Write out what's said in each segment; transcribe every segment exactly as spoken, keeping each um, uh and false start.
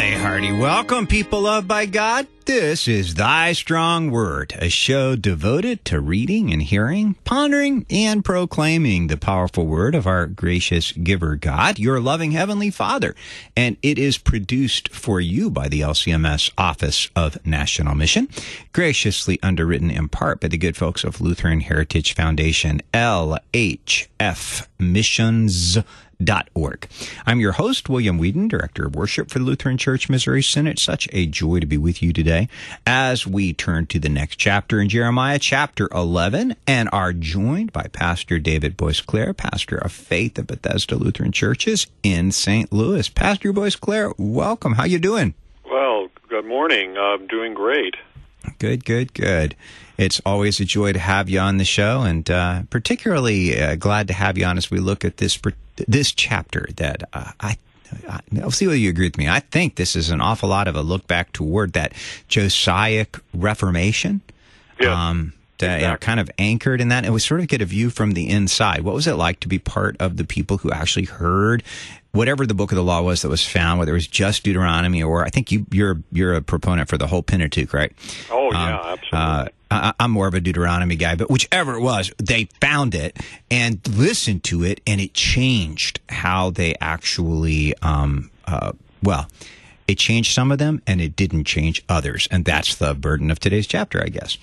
a hearty welcome, people loved by God. This is Thy Strong Word, a show devoted to reading and hearing, pondering, and proclaiming the powerful word of our gracious giver God, your loving Heavenly Father. And it is produced for you by the L C M S Office of National Mission, graciously underwritten in part by the good folks of Lutheran Heritage Foundation, L H F Missions. Dot org. I'm your host, William Whedon, Director of Worship for the Lutheran Church Missouri Synod. Such a joy to be with you today as we turn to the next chapter in Jeremiah, chapter eleven, and are joined by Pastor David Boisclair, pastor of faith at Bethesda Lutheran Churches in Saint Louis. Pastor Boisclair, welcome. How you doing? Well, good morning. I'm doing great. Good, good, good. It's always a joy to have you on the show, and uh, particularly uh, glad to have you on as we look at this this chapter that uh, I, I, I'll see whether you agree with me. I think this is an awful lot of a look back toward that Josiahic Reformation. Yeah. Um, that, exactly. you know, kind of anchored in that, and we sort of get a view from the inside. What was it like to be part of the people who actually heard whatever the book of the law was that was found, whether it was just Deuteronomy or I think you, you're you're a proponent for the whole Pentateuch, right? Oh, yeah, um, absolutely. Uh, I, I'm more of a Deuteronomy guy, but whichever it was, they found it and listened to it, and it changed how they actually, um, uh, well, it changed some of them, and it didn't change others, and that's the burden of today's chapter, I guess.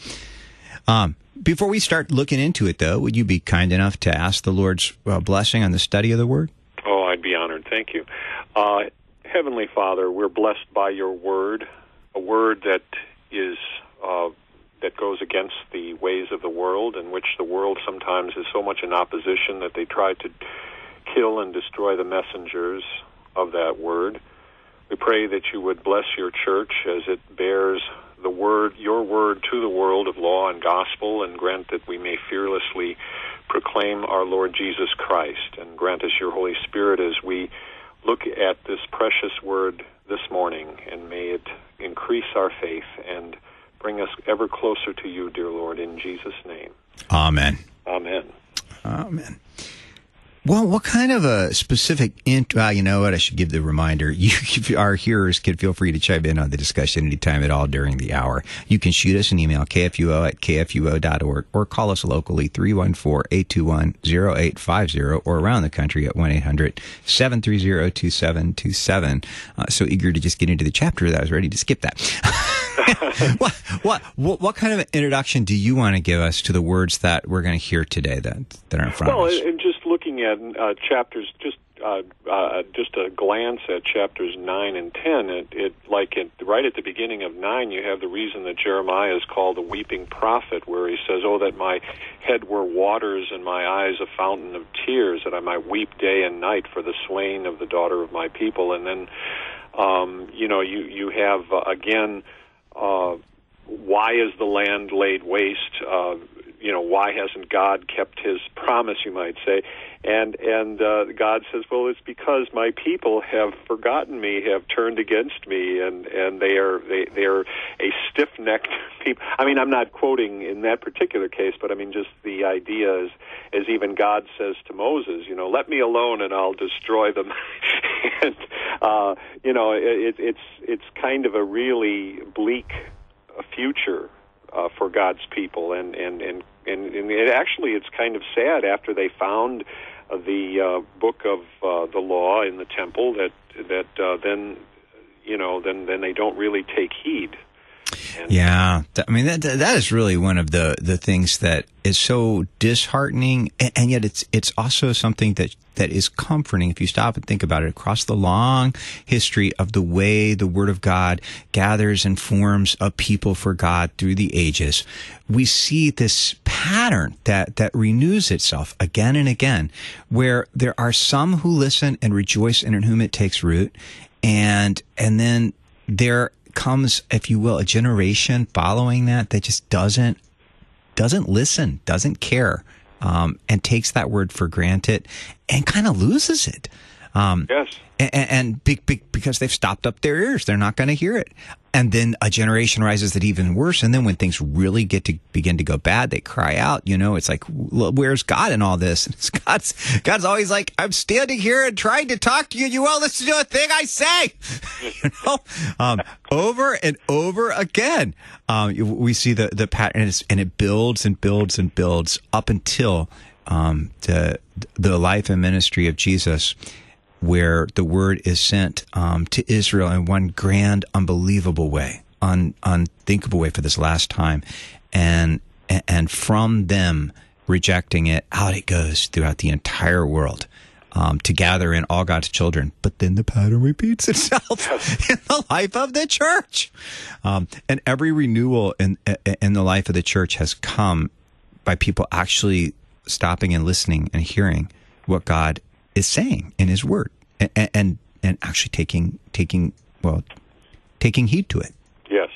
Um, before we start looking into it, though, would you be kind enough to ask the Lord's uh, blessing on the study of the Word? Oh, I'd be honored. Thank you. Uh, Heavenly Father, we're blessed by your Word, a Word that is uh, that goes against the ways of the world, in which the world sometimes is so much in opposition that they try to kill and destroy the messengers of that Word. We pray that you would bless your church as it bears the word, your word to the world of law and gospel, and grant that we may fearlessly proclaim our Lord Jesus Christ, and grant us your Holy Spirit as we look at this precious word this morning, and may it increase our faith and bring us ever closer to you, dear Lord, in Jesus' name. Amen. Amen. Amen. Well, what kind of a specific, int- well, you know what, I should give the reminder. You, our hearers can feel free to chime in on the discussion anytime at all during the hour. You can shoot us an email, k f u o at k f u o dot org, or call us locally, three one four, eight two one, zero eight five zero, or around the country at one eight hundred, seven three zero, two seven two seven. Uh, so eager to just get into the chapter that I was ready to skip that. what, what, what, what kind of an introduction do you want to give us to the words that we're going to hear today that, that are in front well, of us? Well, and just looking at uh, chapters, just uh, uh, just a glance at chapters nine and ten, it, it like it, right at the beginning of nine, you have the reason that Jeremiah is called a weeping prophet, where he says, "Oh, that my head were waters and my eyes a fountain of tears, that I might weep day and night for the slain of the daughter of my people." And then, um, you know, you you have uh, again. Uh, why is the land laid waste? Uh, you know, why hasn't God kept his promise, you might say? And and uh, God says, well, it's because my people have forgotten me, have turned against me, and, and they are they, they are a stiff-necked people. I mean, I'm not quoting in that particular case, but I mean, just the idea is, is even God says to Moses, you know, let me alone and I'll destroy them. and, uh, you know, it, it's it's kind of a really bleak future uh, for God's people, and and, and, and and it actually it's kind of sad after they found uh, the uh, book of uh, the law in the temple that that uh, then you know then then they don't really take heed. And yeah, I mean that that is really one of the, the things that is so disheartening, and, and yet it's it's also something that that is comforting if you stop and think about it. Across the long history of the way the Word of God gathers and forms a people for God through the ages, we see this pattern that that renews itself again and again, where there are some who listen and rejoice and in whom it takes root, and and then there comes, if you will, a generation following that that just doesn't doesn't listen, doesn't care, um, and takes that word for granted and kind of loses it. Um, yes. And, and be, be, because they've stopped up their ears, they're not going to hear it. And then a generation rises that even worse. And then when things really get to begin to go bad, they cry out. You know, it's like, where's God in all this? And it's God's God's always like, I'm standing here and trying to talk to you. You won't listen to a thing I say. You know, um, over and over again, um, we see the the pattern, and, and it builds and builds and builds up until um, the the life and ministry of Jesus, where the word is sent um, to Israel in one grand, unbelievable way, un, unthinkable way for this last time. And and from them rejecting it, out it goes throughout the entire world um, to gather in all God's children. But then the pattern repeats itself in the life of the church. Um, and every renewal in, in the life of the church has come by people actually stopping and listening and hearing what God is saying in his word, and, and and actually taking taking well taking heed to it. Yes.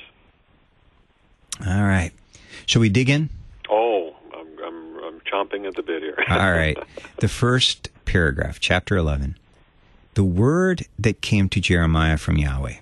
All right. Shall we dig in? Oh, I'm I'm, I'm chomping at the bit here. All right. The first paragraph, chapter eleven. The word that came to Jeremiah from Yahweh.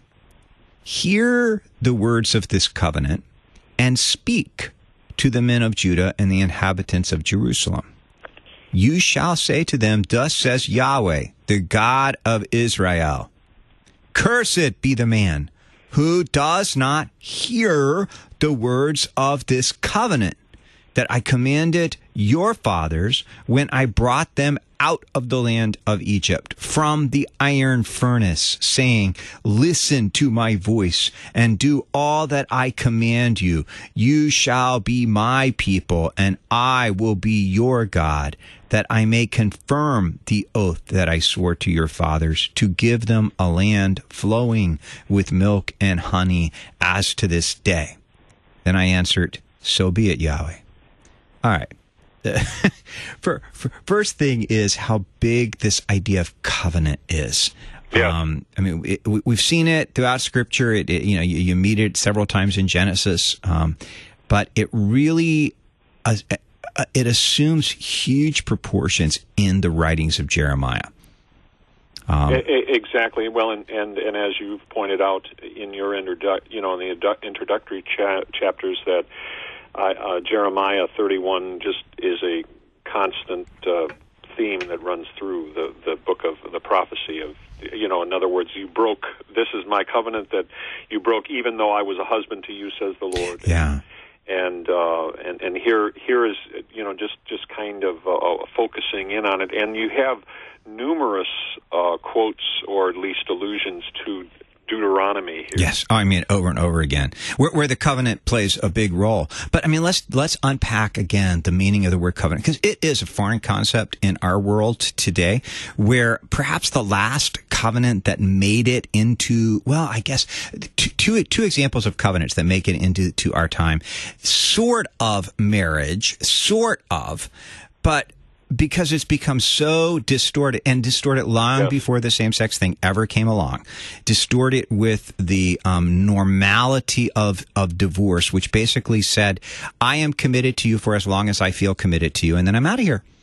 Hear the words of this covenant and speak to the men of Judah and the inhabitants of Jerusalem. You shall say to them, thus says Yahweh, the God of Israel, cursed be the man who does not hear the words of this covenant that I commanded your fathers when I brought them out of the land of Egypt from the iron furnace, saying, listen to my voice and do all that I command you. You shall be my people, and I will be your God, that I may confirm the oath that I swore to your fathers, to give them a land flowing with milk and honey as to this day. Then I answered, so be it, Yahweh. All right. for, for, first thing is how big this idea of covenant is. Yeah. Um, I mean, it, we, we've seen it throughout Scripture. It, it, you know, you, you meet it several times in Genesis, um, but it really uh, uh, it assumes huge proportions in the writings of Jeremiah. Um, exactly. Well, and, and and as you've pointed out in your introdu- you know, in the introductory cha- chapters that. Uh, uh, Jeremiah thirty-one just is a constant uh, theme that runs through the, the book of the prophecy of, you know, in other words, you broke, this is my covenant that you broke even though I was a husband to you, says the Lord. Yeah. And uh, and and here here is, you know, just, just kind of uh, focusing in on it. And you have numerous uh, quotes or at least allusions to Deuteronomy here. Yes, oh, I mean over and over again, where, where the covenant plays a big role. But I mean, let's let's unpack again the meaning of the word covenant, because it is a foreign concept in our world today. Where perhaps the last covenant that made it into, well, I guess two two, two examples of covenants that make it into to our time, sort of marriage, sort of, but. Because it's become so distorted, and distorted long yes. before the same-sex thing ever came along. Distorted with the um, normality of, of divorce, which basically said, I am committed to you for as long as I feel committed to you, and then I'm out of here.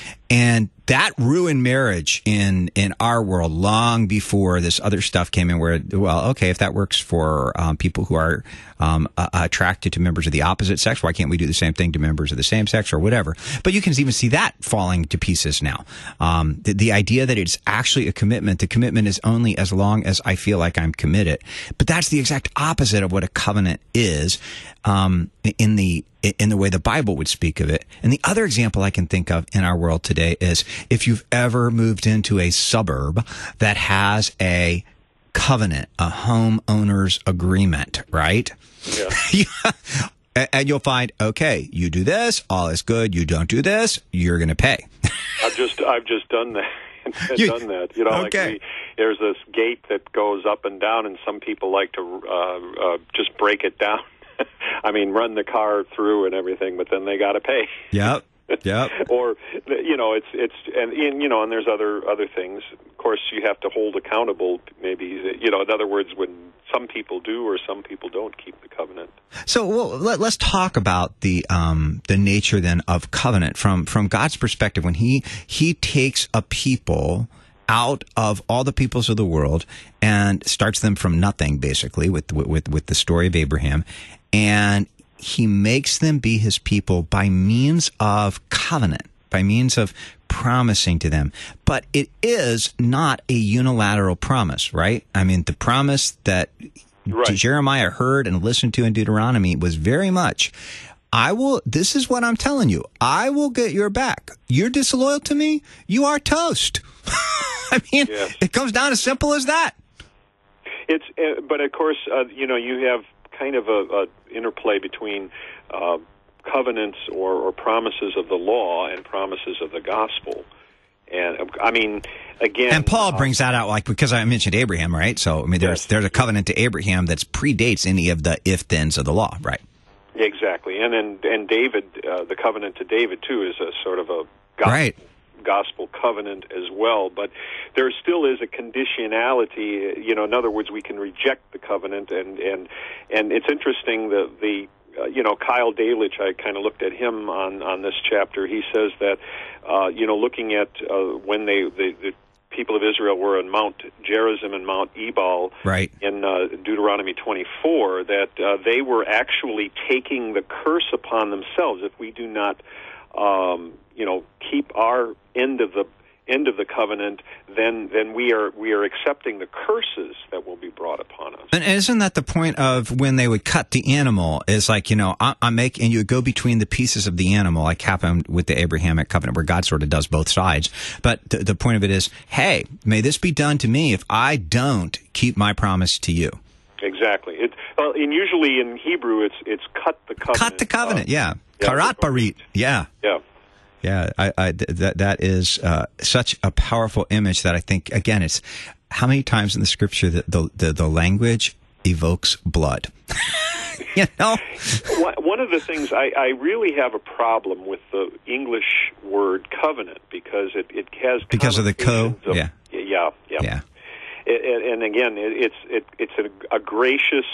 And that ruined marriage in, in our world long before this other stuff came in where, well, okay, if that works for um, people who are um, uh, attracted to members of the opposite sex, why can't we do the same thing to members of the same sex or whatever? But you can even see that falling to pieces now. Um, the, the idea that it's actually a commitment, the commitment is only as long as I feel like I'm committed. But that's the exact opposite of what a covenant is um, in the in the way the Bible would speak of it. And the other example I can think of in our world today is if you've ever moved into a suburb that has a covenant, a homeowner's agreement, right? Yeah. And you'll find, okay, you do this, all is good. You don't do this, you're going to pay. I've just I've just done that. You, done that. You know, okay. like we, there's this gate that goes up and down, and some people like to uh, uh, just break it down. I mean, run the car through and everything, but then they got to pay. Yep. Yep. Or, you know, it's it's and, and you know, and there's other other things. Of course, you have to hold accountable. Maybe, you know, in other words, when some people do or some people don't keep the covenant. So, well, let, let's talk about the um, the nature then of covenant from from God's perspective. When he he takes a people out of all the peoples of the world and starts them from nothing, basically, with with with the story of Abraham, and he makes them be his people by means of covenant, by means of promising to them. But it is not a unilateral promise, right? I mean, the promise that right. Jeremiah heard and listened to in Deuteronomy was very much, I will, this is what I'm telling you, I will get your back. You're disloyal to me, you are toast. I mean, yes. It comes down as simple as that. It's, uh, but of course, uh, you know, you have kind of a, a interplay between uh, covenants or, or promises of the law and promises of the gospel. And I mean, again, and Paul uh, brings that out, like, because I mentioned Abraham, right? So I mean, there's yes. there's a covenant to Abraham that predates any of the if-thens of the law, right? Exactly, and then and David, uh, the covenant to David too, is a sort of a gospel, right. gospel covenant as well. But there still is a conditionality. You know, in other words, we can reject the covenant, and and and it's interesting that the uh, you know Kyle Dalich, I kind of looked at him on on this chapter. He says that uh, you know looking at uh, when they the, the people of Israel were on Mount Gerizim and Mount Ebal right. in uh, Deuteronomy twenty-four, that uh, they were actually taking the curse upon themselves if we do not, um, you know, keep our end of the end of the covenant. Then, then we are we are accepting the curses that will be brought upon us. And isn't that the point of when they would cut the animal? Is like, you know, I, I make, and you would go between the pieces of the animal, like happened with the Abrahamic covenant, where God sort of does both sides. But the, the point of it is, hey, may this be done to me if I don't keep my promise to you. Exactly. It, well, and usually in Hebrew, it's it's cut the covenant. Cut the covenant. Uh, yeah. yeah. Karat barit. Yeah. Yeah. Yeah, I, I, that that is uh, such a powerful image that I think, again, it's how many times in the scripture that the the, the language evokes blood. You know, one of the things I, I really have a problem with the English word covenant because it, it has because of the co. Of, yeah, yeah, yeah. yeah. It, and again, it, it's it, it's a, a gracious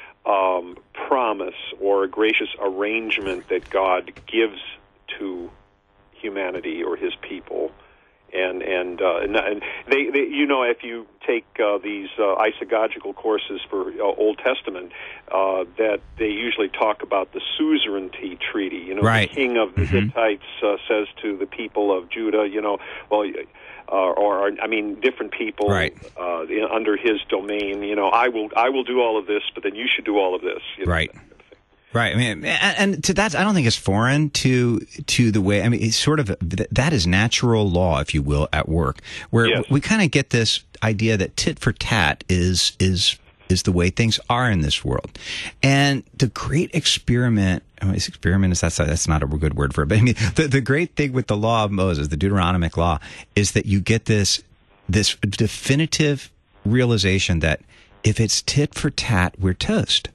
um, promise or a gracious arrangement that God gives to humanity or his people, and and, uh, and, and they, they, you know, if you take uh, these uh, isagogical courses for uh, Old Testament, uh, that they usually talk about the suzerainty treaty. You know, right. The king of the mm-hmm. Hittites uh, says to the people of Judah, you know, well, uh, or, or I mean, different people right. uh, in, under his domain. You know, I will I will do all of this, but then you should do all of this. You know, right. Right. I mean, and to that, I don't think it's foreign to to the way. I mean, it's sort of that is natural law, if you will, at work, where yes. we kind of get this idea that tit for tat is is is the way things are in this world. And the great experiment, I mean, experiment is that's that's not a good word for it, but I mean, the the great thing with the law of Moses, the Deuteronomic law, is that you get this this definitive realization that if it's tit for tat, we're toast.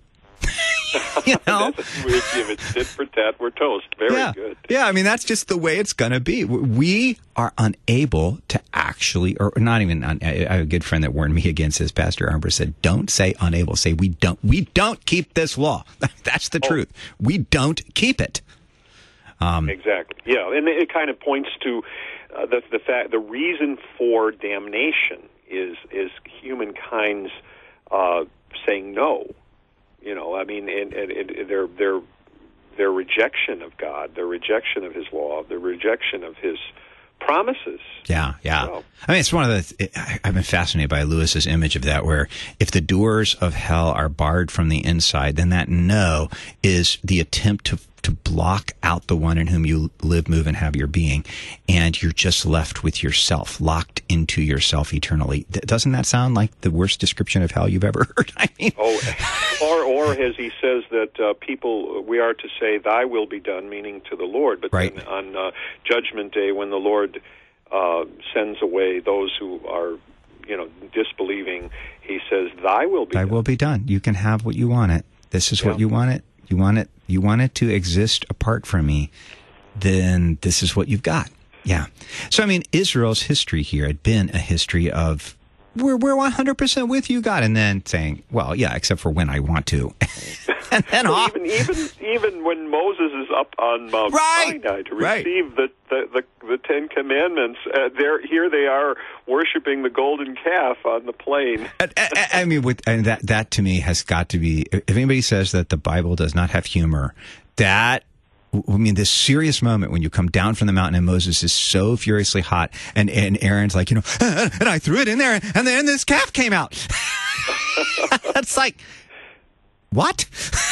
You know, if it's tit for tat, we're toast. Very yeah. good. Yeah, I mean, that's just the way it's going to be. We are unable to actually, or not even. I have a good friend that warned me against this. Pastor Armbruster said, "Don't say unable. Say we don't. We don't keep this law. That's the oh. truth. We don't keep it." Um, exactly. Yeah, and it kind of points to uh, the the fact the reason for damnation is is humankind's uh, saying no. You know, I mean, and, and, and their their their rejection of God, their rejection of His law, their rejection of His promises. Yeah, yeah. So, I mean, it's one of the. It, I've been fascinated by Lewis's image of that, where if the doors of hell are barred from the inside, then that no is the attempt to to block out the one in whom you live, move, and have your being, and you're just left with yourself, locked into yourself eternally. Doesn't that sound like the worst description of hell you've ever heard? I mean, oh, or or as he says that uh, people, we are to say, "Thy will be done," meaning to the Lord. But right. then on uh, Judgment Day, when the Lord uh, sends away those who are, you know, disbelieving, He says, "Thy will be Thy done." will be done. You can have what you want it. This is yeah. what you want it. You want it. You want it to exist apart from me, then this is what you've got. Yeah. So, I mean, Israel's history here had been a history of, we're we're one hundred percent with you, God, and then saying, well, yeah, except for when I want to. and then so off. even even even when Moses is up on Mount right. Sinai to right. receive the, the, the, the Ten Commandments, uh, there here they are worshiping the golden calf on the plain. I, I, I mean, with, and that that to me has got to be. If anybody says that the Bible does not have humor, that. I mean, this serious moment when you come down from the mountain and Moses is so furiously hot, and, and Aaron's like, you know, and I threw it in there, and then this calf came out. That's like, what?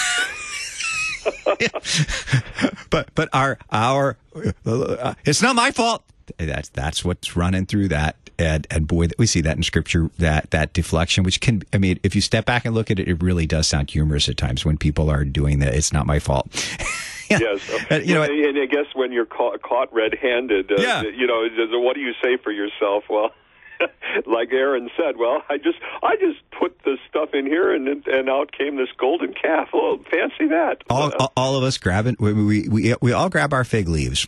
but but our our uh, it's not my fault. That's that's what's running through that, and and boy, we see that in Scripture, that that deflection, which can, I mean, if you step back and look at it, it really does sound humorous at times when people are doing that. It's not my fault. Yeah. Yes, uh, you know, and, and I guess when you're caught, caught red-handed, uh, yeah. you know, what do you say for yourself? Well, like Aaron said, well, I just I just put this stuff in here, and and out came this golden calf. Well, fancy that. All, uh, all of us grabbing, we, we we we all grab our fig leaves,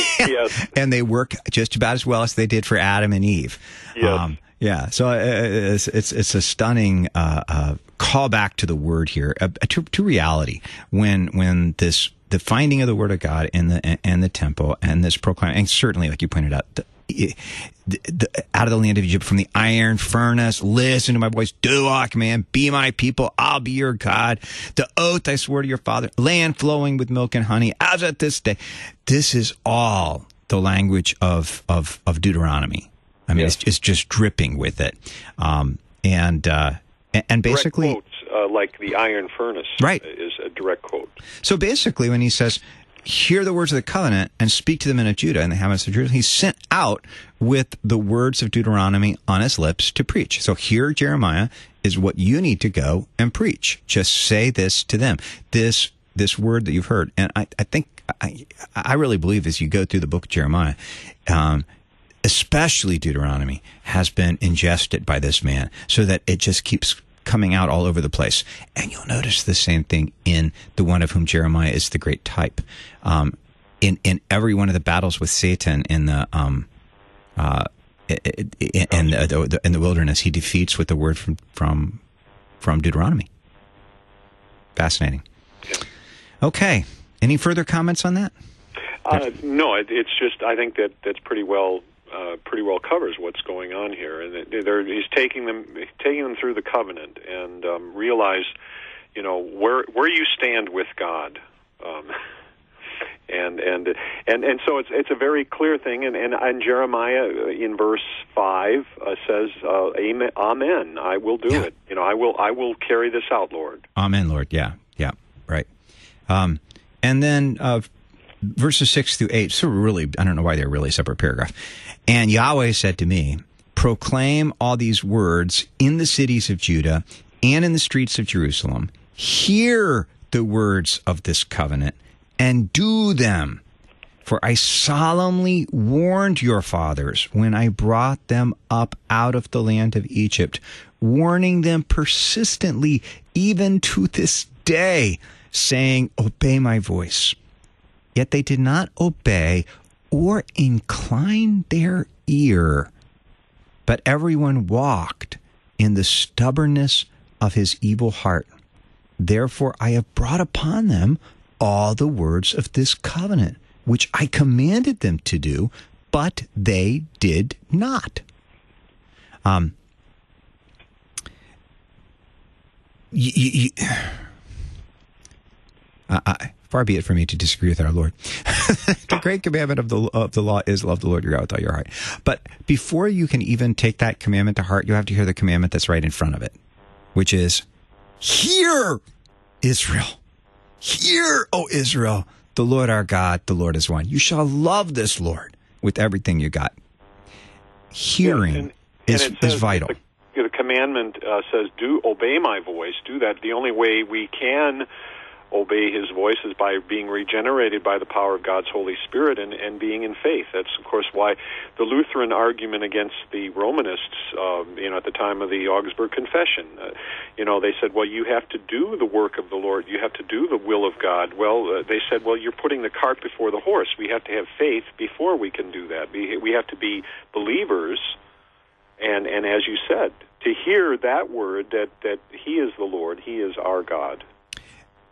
yes, and they work just about as well as they did for Adam and Eve. Yes. Um, yeah, so it's it's it's a stunning uh, uh, callback to the word here, uh, to, to reality. When when this the finding of the word of God in the and the temple, and this proclaim, and certainly, like you pointed out, the, the, the, out of the land of Egypt, from the iron furnace, listen to my voice, do I command, be my people, I'll be your God. The oath I swore to your father, land flowing with milk and honey, as at this day. This is all the language of of, of Deuteronomy. I mean, yes. it's, it's just dripping with it, um, and uh, and basically, direct quotes, uh, like the iron furnace, right. is a direct quote. So basically, when he says, "Hear the words of the covenant and speak to the men of Judah and the inhabitants of Jerusalem," he's sent out with the words of Deuteronomy on his lips to preach. So here, Jeremiah, is what you need to go and preach. Just say this to them. This this word that you've heard, and I, I think I I really believe as you go through the book of Jeremiah. Um, especially Deuteronomy, has been ingested by this man so that it just keeps coming out all over the place. And you'll notice the same thing in the one of whom Jeremiah is the great type. Um, in, in every one of the battles with Satan in the um, uh, in, in, the, in the wilderness, he defeats with the word from from, from Deuteronomy. Fascinating. Okay. Any further comments on that? Uh, no, it, it's just, I think that that's pretty well Uh, pretty well covers what's going on here, and they're, he's taking them taking them through the covenant, and um, realize, you know, where where you stand with God, um, and and and and so it's it's a very clear thing, and and, and Jeremiah in verse five uh, says, uh, "Amen, Amen. I will do yeah. it. You know, I will I will carry this out, Lord." Amen, Lord. Yeah, yeah, right. Um, and then. Uh, Verses six through eight, so really, I don't know why they're really a separate paragraph. And Yahweh said to me, proclaim all these words in the cities of Judah and in the streets of Jerusalem. Hear the words of this covenant and do them. For I solemnly warned your fathers when I brought them up out of the land of Egypt, warning them persistently even to this day, saying, obey my voice. Yet they did not obey or incline their ear, but everyone walked in the stubbornness of his evil heart. Therefore I have brought upon them all the words of this covenant, which I commanded them to do, but they did not. Um, y- y- y- I, I, far be it from me to disagree with our Lord. The great commandment of the of the law is love the Lord your God with all your heart. But before you can even take that commandment to heart, you have to hear the commandment that's right in front of it, which is, hear, Israel. Hear, O Israel, the Lord our God, the Lord is one. You shall love this Lord with everything you got. Hearing yeah, and, is, and is vital. The, the commandment uh, says, do obey my voice. Do that. The only way we can obey his voice is by being regenerated by the power of God's Holy Spirit and, and being in faith. That's, of course, why the Lutheran argument against the Romanists, um, you know, at the time of the Augsburg Confession, uh, you know, they said, well, you have to do the work of the Lord. You have to do the will of God. Well, uh, they said, well, you're putting the cart before the horse. We have to have faith before we can do that. We, we have to be believers, and, and as you said, to hear that word, that, that he is the Lord, he is our God.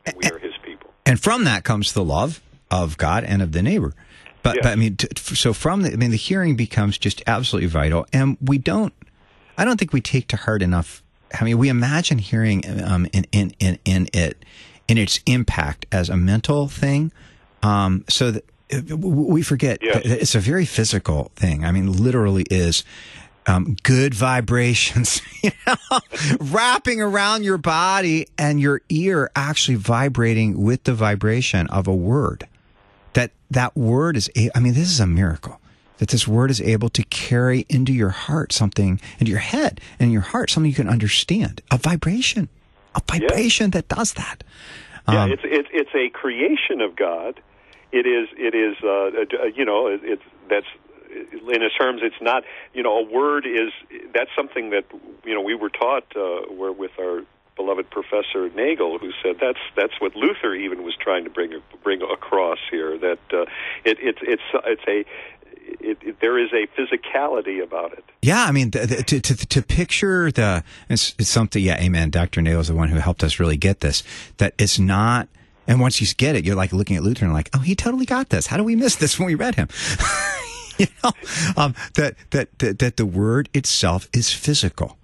we are his people. And from that comes the love of God and of the neighbor. But, yes. but I mean, t- so from the, I mean, the hearing becomes just absolutely vital. And we don't, I don't think we take to heart enough. I mean, we imagine hearing um, in, in, in, in it, in its impact as a mental thing. Um, so that we forget yes. that it's a very physical thing. I mean, literally is um, good vibrations, you know, wrapping around your body and your ear actually vibrating with the vibration of a word. That that word is, I mean, this is a miracle. That this word is able to carry into your heart something, into your head and your heart, something you can understand. A vibration. A vibration yeah. that does that. Yeah, Um, it's, it's it's a creation of God. It is, it is, uh, you know, it's, that's, in a terms, it's not, you know, a word is, that's something that, you know, we were taught uh, where with our beloved Professor Nagel, who said that's that's what Luther even was trying to bring bring across here. That uh, it, it, it's it's a it, it, there is a physicality about it. Yeah, I mean, the, the, to, to to picture the it's, it's something. Yeah, amen. Doctor Nagel is the one who helped us really get this. That it's not. And once you get it, you're like looking at Luther and like, oh, he totally got this. How do we miss this when we read him? you know, um, that, that that that the word itself is physical.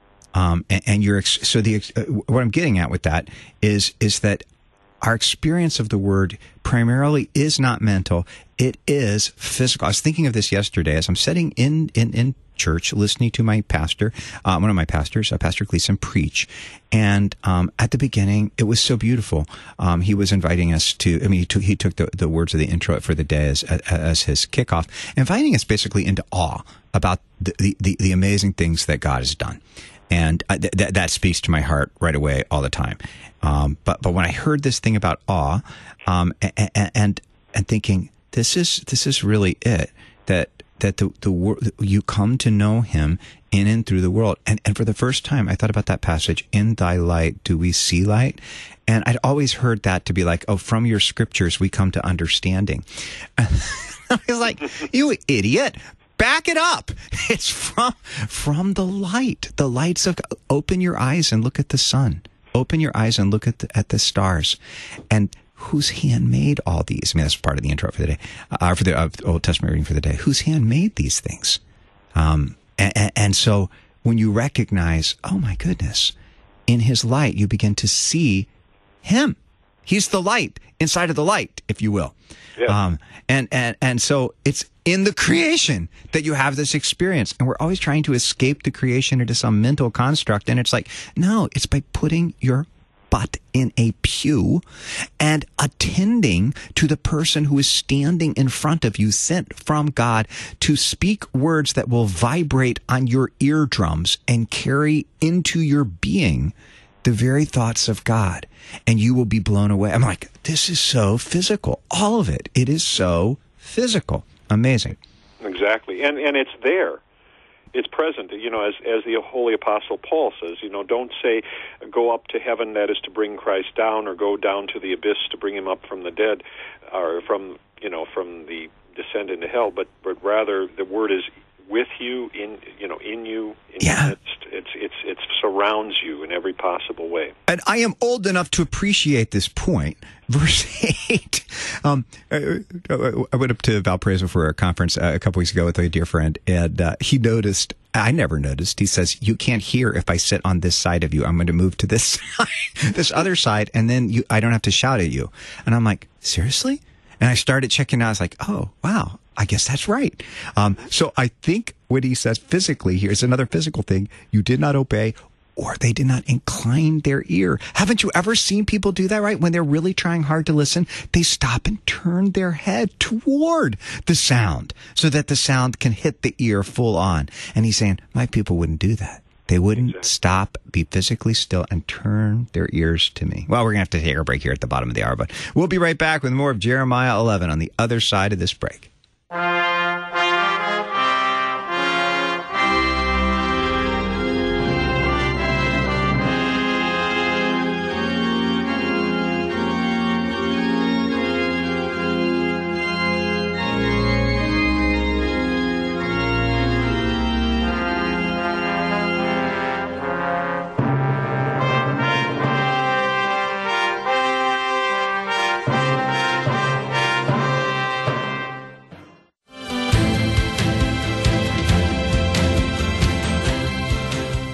Um, and, and you're so the uh, what I'm getting at with that is is that our experience of the word primarily is not mental; it is physical. I was thinking of this yesterday as I'm sitting in in, in church, listening to my pastor, uh, one of my pastors, uh, Pastor Gleason, preach. And um, at the beginning, it was so beautiful. Um, he was inviting us to. I mean, he took he took the, the words of the intro for the day as as his kickoff, inviting us basically into awe about the the, the amazing things that God has done. And th- th- that speaks to my heart right away all the time. Um, but but when I heard this thing about awe, um, and, and and thinking this is this is really it, that that the the wor- you come to know Him in and through the world. And and for the first time, I thought about that passage. In Thy light do we see light. And I'd always heard that to be like, oh, from your scriptures we come to understanding. I was like, you idiot. Back it up. It's from from the light. The lights of God. Open your eyes and look at the sun. Open your eyes and look at the, at the stars. And whose hand made all these? I mean, that's part of the intro for the day, uh, for the uh, Old Testament reading for the day. Whose hand made these things? Um, and, and so when you recognize, oh my goodness, in His light, you begin to see Him. He's the light inside of the light, if you will. Yeah. Um, and, and, and so it's in the creation that you have this experience. And we're always trying to escape the creation into some mental construct. And it's like, no, it's by putting your butt in a pew and attending to the person who is standing in front of you, sent from God to speak words that will vibrate on your eardrums and carry into your being the very thoughts of God, and you will be blown away. I'm like, this is so physical. All of it. It is so physical. Amazing. Exactly. And and it's there. It's present. You know, as as the Holy Apostle Paul says, you know, don't say, go up to heaven, that is to bring Christ down, or go down to the abyss to bring Him up from the dead, or from, you know, from the descent into hell, but, but rather the word is with you, in you know, in you, in yeah. your midst. It's it's it surrounds you in every possible way. And I am old enough to appreciate this point. Verse eight. Um, I, I went up to Valparaiso for a conference uh, a couple weeks ago with a dear friend, and uh, he noticed. I never noticed. He says, "You can't hear if I sit on this side of you. I'm going to move to this side, this other side, and then you, I don't have to shout at you." And I'm like, seriously? And I started checking out. I was like, oh, wow. I guess that's right. Um, so I think when he says physically, here's another physical thing. You did not obey, or they did not incline their ear. Haven't you ever seen people do that, right? When they're really trying hard to listen, they stop and turn their head toward the sound so that the sound can hit the ear full on. And he's saying, my people wouldn't do that. They wouldn't exactly. stop, be physically still, and turn their ears to me. Well, we're going to have to take a break here at the bottom of the hour, but we'll be right back with more of Jeremiah eleven on the other side of this break.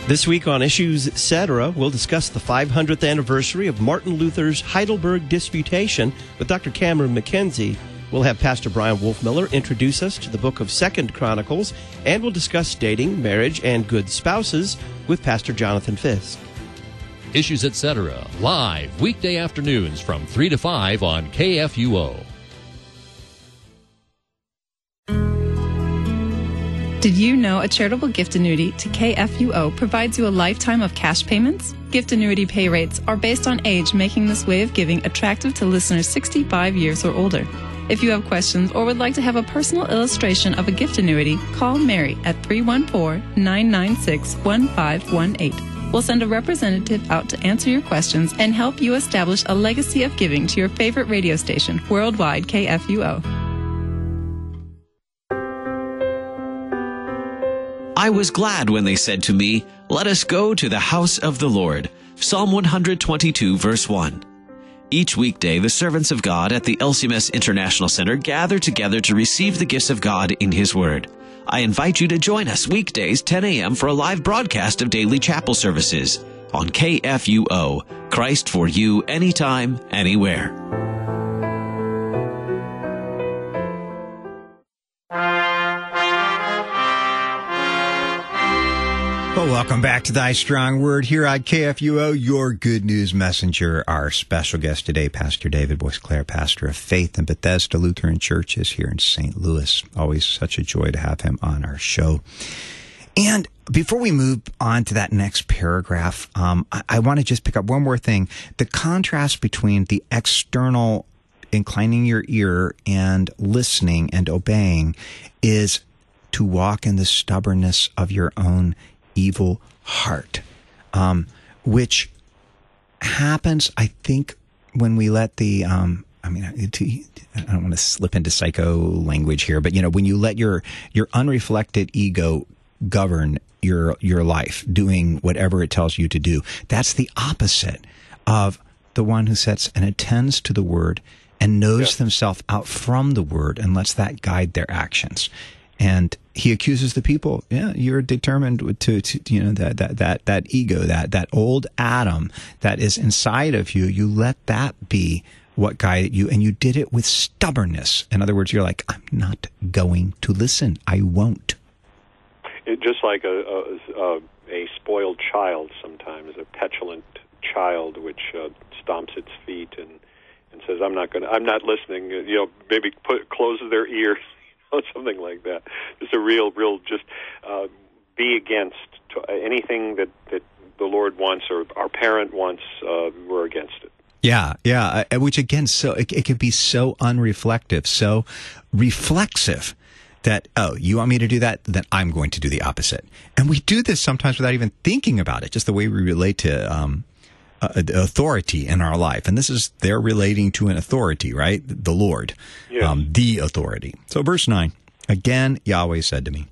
This week on Issues et cetera, we'll discuss the five hundredth anniversary of Martin Luther's Heidelberg Disputation with Doctor Cameron McKenzie. We'll have Pastor Brian Wolfmiller introduce us to the book of Second Chronicles, and we'll discuss dating, marriage, and good spouses with Pastor Jonathan Fisk. Issues et cetera, live weekday afternoons from three to five on K F U O. Did you know a charitable gift annuity to K F U O provides you a lifetime of cash payments? Gift annuity pay rates are based on age, making this way of giving attractive to listeners sixty-five years or older. If you have questions or would like to have a personal illustration of a gift annuity, call Mary at three one four, nine nine six, one five one eight. We'll send a representative out to answer your questions and help you establish a legacy of giving to your favorite radio station, Worldwide K F U O. I was glad when they said to me, "Let us go to the house of the Lord." Psalm one twenty-two, verse one. Each weekday, the servants of God at the L C M S International Center gather together to receive the gifts of God in His Word. I invite you to join us weekdays, ten a.m. for a live broadcast of daily chapel services on K F U O, Christ for you, anytime, anywhere. Well, welcome back to Thy Strong Word here on K F U O, your good news messenger. Our special guest today, Pastor David Boisclair, pastor of Faith in Bethesda Lutheran Church, is here in Saint Louis. Always such a joy to have him on our show. And before we move on to that next paragraph, um, I, I want to just pick up one more thing. The contrast between the external inclining your ear and listening and obeying is to walk in the stubbornness of your own evil heart, um, which happens, I think, when we let the, um, I mean, I don't want to slip into psycho language here, but, you know, when you let your, your unreflected ego govern your, your life, doing whatever it tells you to do, that's the opposite of the one who sits and attends to the word and knows yeah. themselves out from the word and lets that guide their actions. And he accuses the people, yeah, you're determined to, to you know, that, that, that, that ego, that, that old Adam that is inside of you, you let that be what guided you, and you did it with stubbornness. In other words, you're like, I'm not going to listen. I won't. It, just like a, a, a spoiled child sometimes, a petulant child which uh, stomps its feet and, and says, I'm not going to, I'm not listening, you know, maybe put, closes their ears. Something like that. Just a real, real, just uh, be against to anything that, that the Lord wants or our parent wants. Uh, we're against it. Yeah, yeah. Which again, so it, it could be so unreflective, so reflexive that, oh, you want me to do that? Then I'm going to do the opposite. And we do this sometimes without even thinking about it. Just the way we relate to um, uh, authority in our life. And this is, they're relating to an authority, right? The Lord, yes. um, the authority. So verse nine, again, Yahweh said to me,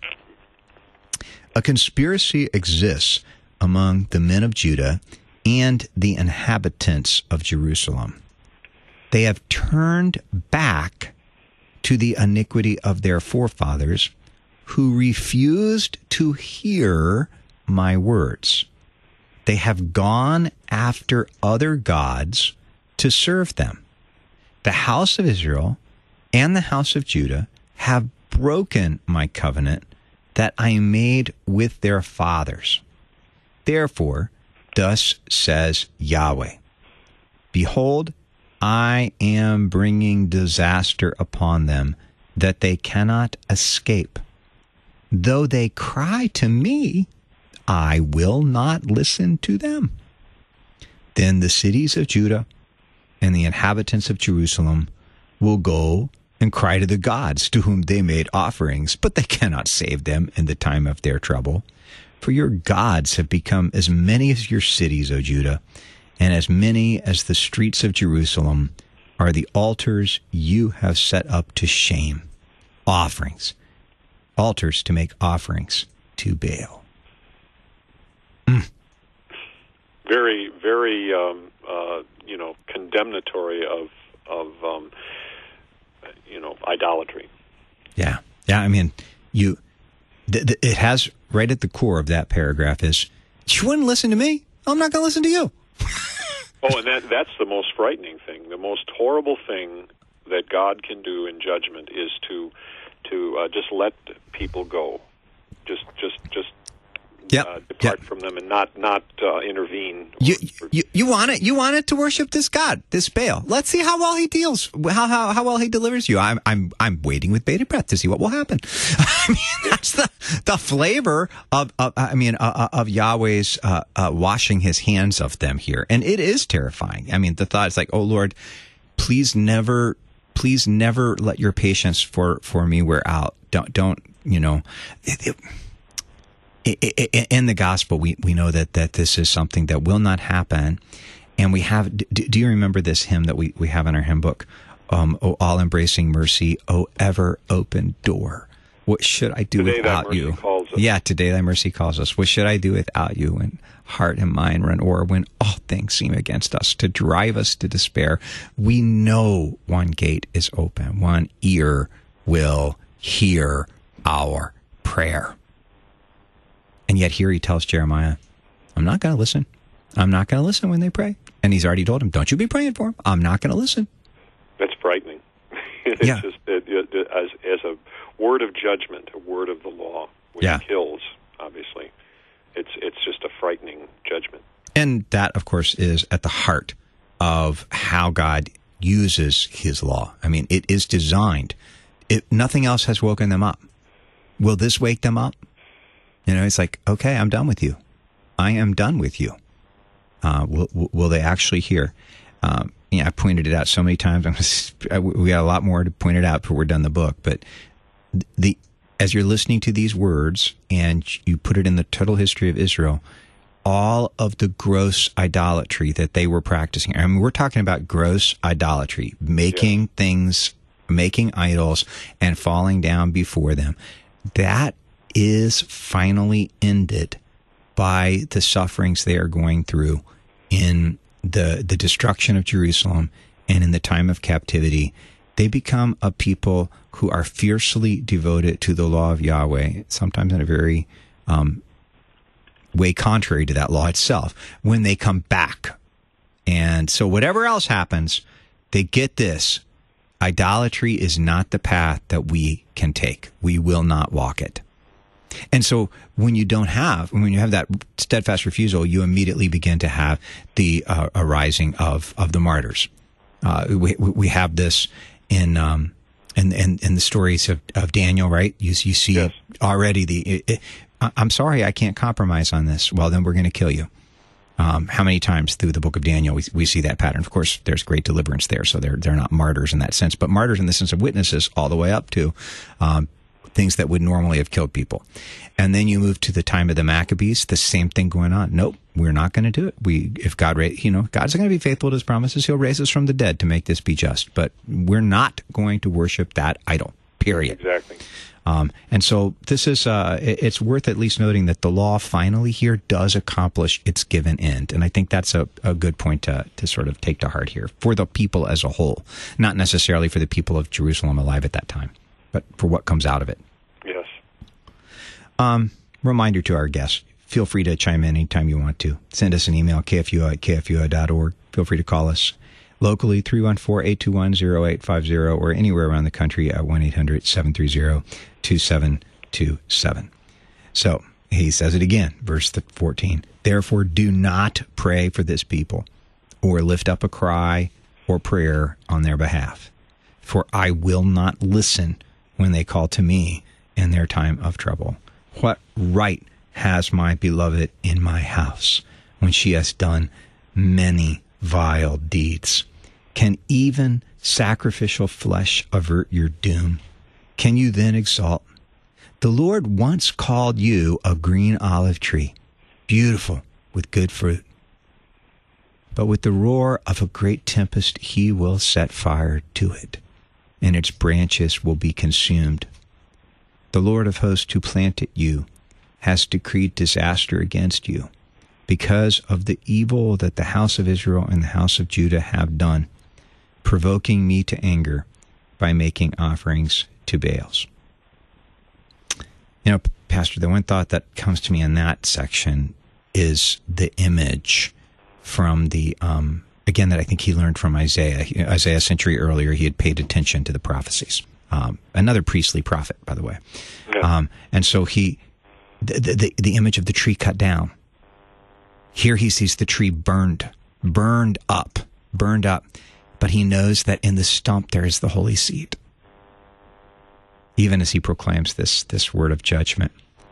a conspiracy exists among the men of Judah and the inhabitants of Jerusalem. They have turned back to the iniquity of their forefathers who refused to hear my words. They have gone after other gods to serve them. The house of Israel and the house of Judah have broken my covenant that I made with their fathers. Therefore, thus says Yahweh, behold, I am bringing disaster upon them that they cannot escape. Though they cry to me, I will not listen to them. Then the cities of Judah and the inhabitants of Jerusalem will go and cry to the gods to whom they made offerings, but they cannot save them in the time of their trouble. For your gods have become as many as your cities, O Judah, and as many as the streets of Jerusalem are the altars you have set up to shame. Offerings. Altars to make offerings to Baal. Mm. Very, very, um, uh, you know, condemnatory of, of um, you know, idolatry. Yeah. Yeah, I mean, you... Th- th- it has, right at the core of that paragraph is, You wouldn't listen to me. I'm not going to listen to you. Oh, and that that's the most frightening thing. The most horrible thing that God can do in judgment is to to uh, just let people go, just just just yep. uh, depart yep. from them and not not uh, intervene. You, you you want it? You want it to worship this God, this Baal? Let's see how well he deals, how how how well he delivers you. I'm I'm I'm waiting with bated breath to see what will happen. I mean, that's the the flavor of, of I mean uh, of Yahweh's uh, uh, washing His hands of them here, and it is terrifying. I mean, the thought is like, oh Lord, please never. Please never let your patience for, for me wear out. Don't, don't you know, it, it, it, it, in the gospel, we, we know that, that this is something that will not happen. And we have, do, do you remember this hymn that we, we have in our hymn book? Um, oh, all-embracing mercy, oh, ever-open door. What should I do today without thy mercy you? Calls us. Yeah, today thy mercy calls us. What should I do without you when heart and mind run o'er, when all things seem against us, to drive us to despair? We know one gate is open. One ear will hear our prayer. And yet here he tells Jeremiah, I'm not going to listen. I'm not going to listen when they pray. And he's already told him, don't you be praying for him. I'm not going to listen. That's frightening. It's yeah. just it, it, it, as, as a word of judgment, a word of the law, which yeah. kills, obviously. It's it's just a frightening judgment. And that, of course, is at the heart of how God uses His law. I mean, it is designed. It, nothing else has woken them up. Will this wake them up? You know, it's like, okay, I'm done with you. I am done with you. Uh, will, will they actually hear? Um, yeah, I pointed it out so many times. I'm gonna, we got a lot more to point it out before we're done the book. But the as you're listening to these words and you put it in the total history of Israel, all of the gross idolatry that they were practicing. I mean, we're talking about gross idolatry, making yeah. things, making idols and falling down before them. That is finally ended by the sufferings they are going through in the the destruction of Jerusalem and in the time of captivity. They become a people who are fiercely devoted to the law of Yahweh, sometimes in a very um, way contrary to that law itself, when they come back. And so whatever else happens, they get this. Idolatry is not the path that we can take. We will not walk it. And so when you don't have, when you have that steadfast refusal, you immediately begin to have the uh, arising of, of the martyrs. Uh, we, we have this in um, in, in, in the stories of, of Daniel, right? You, you see yes. already the, it, it, I'm sorry, I can't compromise on this. Well, then we're going to kill you. Um, how many times through the book of Daniel we, we see that pattern? Of course, there's great deliverance there, so they're they're not martyrs in that sense, but martyrs in the sense of witnesses all the way up to um, things that would normally have killed people. And then you move to the time of the Maccabees, the same thing going on. Nope, we're not going to do it. We, if God, you know, God's going to be faithful to His promises. He'll raise us from the dead to make this be just. But we're not going to worship that idol. Period. Exactly. Um, and so this is, uh, it's worth at least noting that the law finally here does accomplish its given end. And I think that's a, a good point to, to sort of take to heart here for the people as a whole, not necessarily for the people of Jerusalem alive at that time, but for what comes out of it. Yes. Um, reminder to our guests, feel free to chime in anytime you want to. Send us an email, k f u o at k f u o dot org. Feel free to call us locally, three one four, eight two one, zero eight five zero, or anywhere around the country at one eight hundred, seven three zero, two seven two seven. So, he says it again, verse fourteen. Therefore, do not pray for this people, or lift up a cry or prayer on their behalf, for I will not listen when they call to me in their time of trouble. What right has my beloved in my house when she has done many vile deeds? Can even sacrificial flesh avert your doom? Can you then exalt? The Lord once called you a green olive tree, beautiful with good fruit. But with the roar of a great tempest, He will set fire to it, and its branches will be consumed. The Lord of hosts who planted you has decreed disaster against you because of the evil that the house of Israel and the house of Judah have done, provoking me to anger by making offerings to Baals. You know, Pastor, the one thought that comes to me in that section is the image from the, um, again, that I think he learned from Isaiah. Isaiah, a century earlier, he had paid attention to the prophecies. Um, another priestly prophet, by the way. Yeah. Um, and so he, the, the, the image of the tree cut down. Here he sees the tree burned, burned up, burned up. But he knows that in the stump there is the holy seed, even as he proclaims this this word of judgment.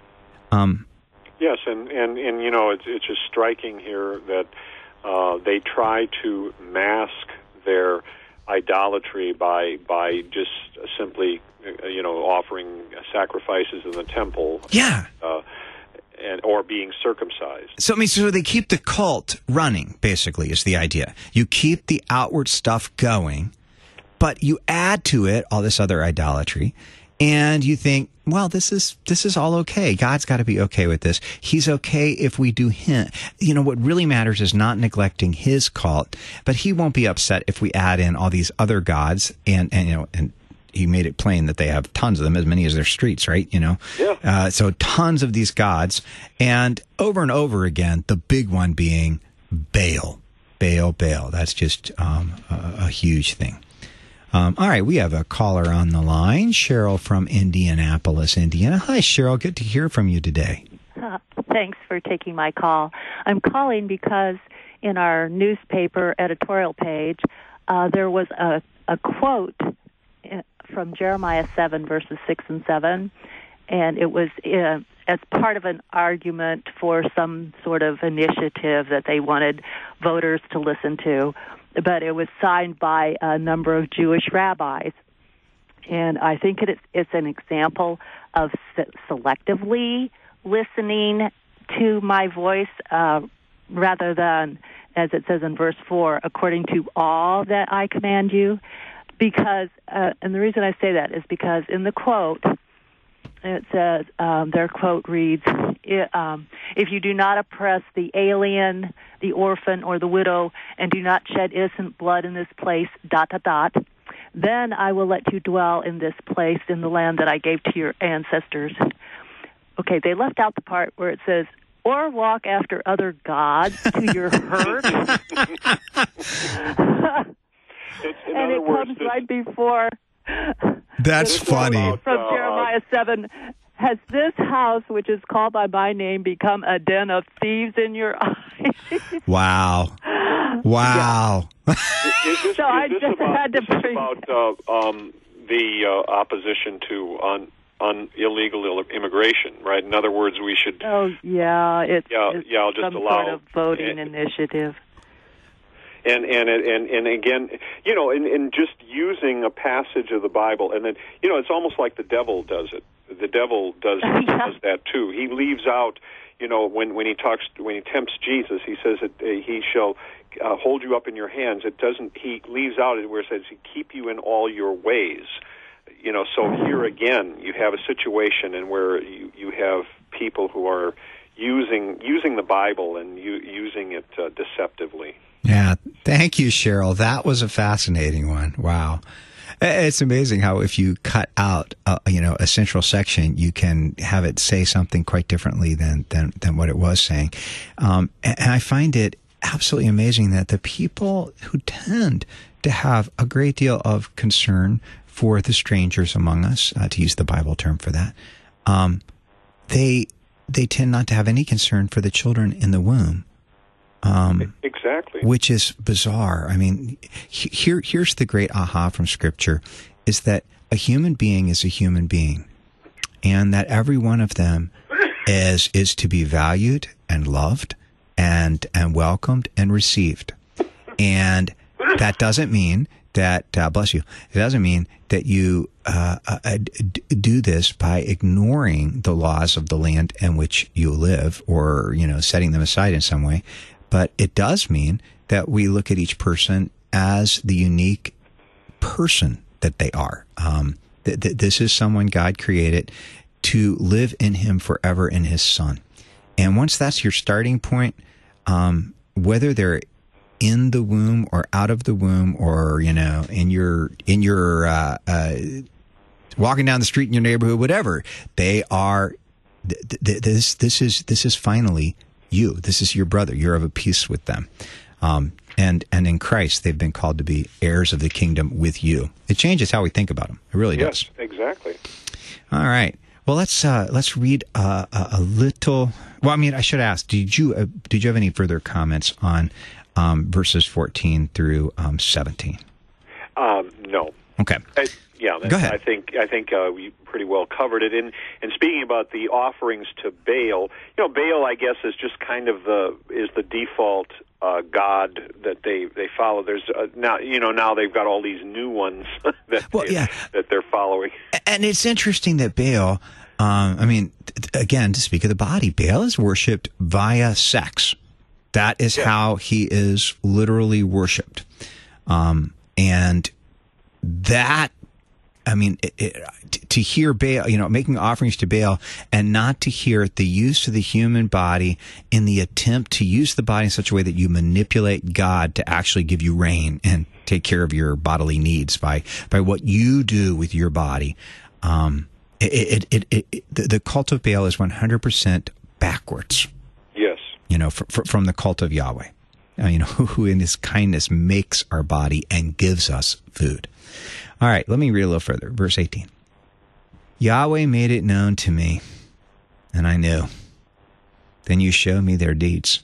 Um, yes, and, and, and you know, it's, it's just striking here that uh, they try to mask their idolatry by by just simply, uh, you know, offering sacrifices in the temple. Yeah. Uh, and or being circumcised. So, I mean, so they keep the cult running, basically, is the idea. You keep the outward stuff going, but you add to it all this other idolatry, and you think, well, this is this is all okay. God's got to be okay with this. He's okay if we do him. You know, what really matters is not neglecting his cult, but he won't be upset if we add in all these other gods, and, and you know, and he made it plain that they have tons of them, as many as their streets, right? You know, yeah. Uh, so tons of these gods, and over and over again, the big one being Baal, Baal, Baal. That's just um, a, a huge thing. Um, all right, we have a caller on the line, Cheryl from Indianapolis, Indiana. Hi, Cheryl. Good to hear from you today. Uh, thanks for taking my call. I'm calling because in our newspaper editorial page, uh, there was a, a quote from Jeremiah seven, verses six and seven, and it was uh, as part of an argument for some sort of initiative that they wanted voters to listen to, but it was signed by a number of Jewish rabbis. And I think it is, it's an example of se- selectively listening to my voice uh, rather than, as it says in verse four, according to all that I command you. Because, uh, and the reason I say that is because in the quote, it says, um, their quote reads, um, if you do not oppress the alien, the orphan, or the widow, and do not shed innocent blood in this place, dot, dot, dot, then I will let you dwell in this place in the land that I gave to your ancestors. Okay, they left out the part where it says, or walk after other gods to your hurt. It's, in and other it words, comes this, right before. That's funny. about, From uh, Jeremiah seven, has this house, which is called by my name, become a den of thieves in your eyes? Wow. Wow. Is this, So is I this just about, had to this is bring- about uh, um, the uh, opposition to un, un, illegal immigration, right? In other words, we should... Oh, yeah, it's, Yeah, it's yeah, I'll just some allow- sort of voting and- initiative. And and and and again, you know, in, in just using a passage of the Bible, and then, you know, it's almost like the devil does it. The devil does Yeah. does that too. He leaves out, you know, when when he talks, when he tempts Jesus, he says that uh, he shall uh, hold you up in your hands. It doesn't. He leaves out it where it says he keep you in all your ways. You know, so here again, you have a situation in where you you have people who are using using the Bible and u- using it uh, deceptively. Yeah, thank you, Cheryl. That was a fascinating one. Wow. It's amazing how if you cut out, uh, you know, a central section, you can have it say something quite differently than than, than what it was saying. Um, and, and I find it absolutely amazing that the people who tend to have a great deal of concern for the strangers among us, uh, to use the Bible term for that, um, they they tend not to have any concern for the children in the womb. Um, exactly. Which is bizarre. I mean, here here's the great aha from Scripture, is that a human being is a human being, and that every one of them is is to be valued and loved and and welcomed and received. And that doesn't mean that, uh, bless you, it doesn't mean that you uh, uh, d- do this by ignoring the laws of the land in which you live, or, you know, setting them aside in some way. But it does mean that we look at each person as the unique person that they are. Um, th- th- this is someone God created to live in him forever in his Son. And once that's your starting point, um, whether they're in the womb or out of the womb, or, you know, in your, in your, uh, uh, walking down the street in your neighborhood, whatever, they are, th- th- this, this is, this is finally you. This is your brother. You're of a piece with them. Um, and and in Christ, they've been called to be heirs of the kingdom with you. It changes how we think about them. It really yes, does. Exactly. All right. Well, let's uh, let's read uh, a, a little. Well, I mean, I should ask. Did you uh, did you have any further comments on um, verses fourteen through um, seventeen? Um, no. Okay. I, yeah. Go ahead. I think I think uh, we pretty well covered it. And and speaking about the offerings to Baal, you know, Baal, I guess, is just kind of the is the default uh, god that they, they follow. There's uh, now you know now they've got all these new ones that well, they, yeah. that they're following. And it's interesting that Baal. Um, I mean, th- again, to speak of the body, Baal is worshipped via sex. That is yeah. how he is literally worshipped. Um, and that, I mean, it, it, to hear Baal, you know, making offerings to Baal and not to hear the use of the human body in the attempt to use the body in such a way that you manipulate God to actually give you rain and take care of your bodily needs by, by what you do with your body. Um, It, it, it, it, it, the, the cult of Baal is one hundred percent backwards. Yes. You know, for, for, from the cult of Yahweh, uh, you know, who, who in his kindness makes our body and gives us food. All right, let me read a little further. Verse eighteen. Yahweh made it known to me, and I knew. Then you showed me their deeds.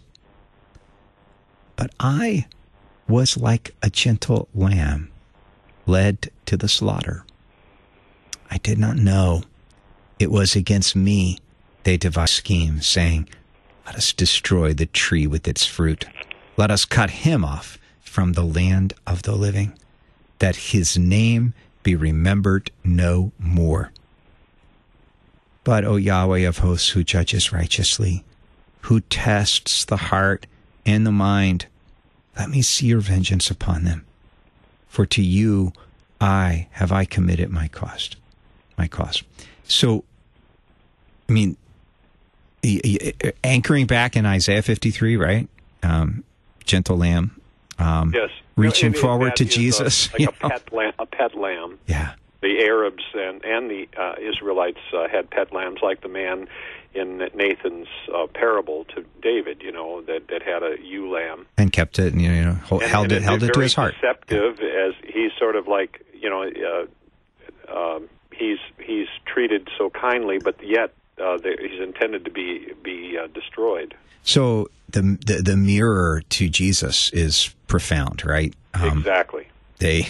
But I was like a gentle lamb led to the slaughter. I did not know it was against me they devised schemes, saying, let us destroy the tree with its fruit. Let us cut him off from the land of the living, that his name be remembered no more. But, O Yahweh of hosts, who judges righteously, who tests the heart and the mind, let me see your vengeance upon them. For to you I have I committed my cost. My cause. So, I mean, anchoring back in Isaiah fifty-three, right? Um, gentle lamb. Um, yes. Reaching and, and forward to is Jesus. A, like a pet, lamb, a pet lamb. Yeah. The Arabs and, and the uh, Israelites uh, had pet lambs, like the man in Nathan's uh, parable to David, you know, that, that had a ewe lamb. And kept it, and, you know, held, and, held and it, held it to his heart. Very deceptive, as he's sort of like, you know, uh, um, he's he's treated so kindly, but yet uh, he's intended to be be uh, destroyed. So the, the the mirror to Jesus is profound, right? Um, exactly. They